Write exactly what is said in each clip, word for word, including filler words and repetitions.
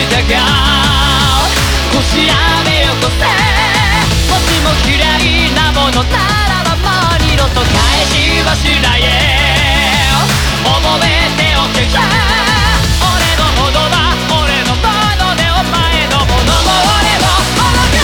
したか腰やめよこせもしも嫌いなものならばもう二度と返しはしない覚えておけよ俺のものは俺のものでお前のものも俺もものよ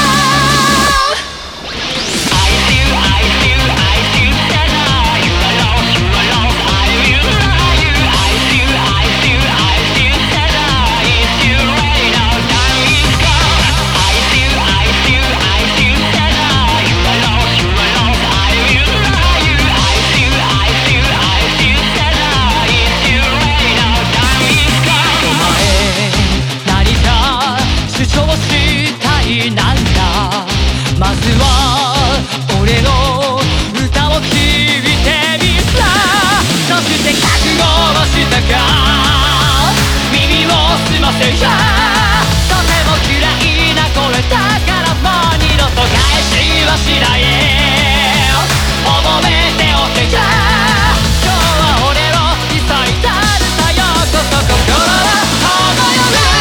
I see you, I see you, I see you tonight You are lost, you are lost, I will lie you I see you, I see you, I see you tonight It's too late now, time is gone I see you, I see you, I see you tonight You are lost, you are lost, I will lie you I see you, I see you, I see you tonight It's too late now, time is gone お前何か主張したいなんだまずは俺の歌を聴いてみさそして覚悟はしたか耳を澄ませよとても嫌いな声だからもう二度と返しはしない覚えておけよ今日は俺を急いだるさよこそ心は思いよが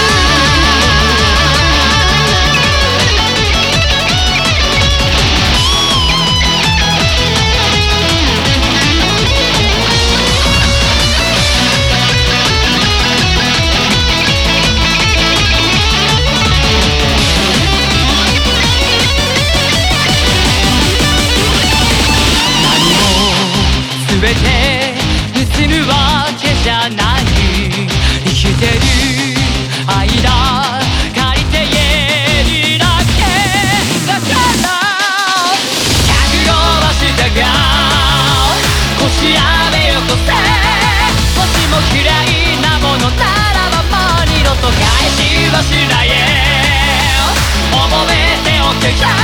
全て盗むわけじゃない生きてる間借りて家にだけだから覚悟はしたが腰やめよこせもしも嫌いなものならばもう二度と返しはしない覚えておけよ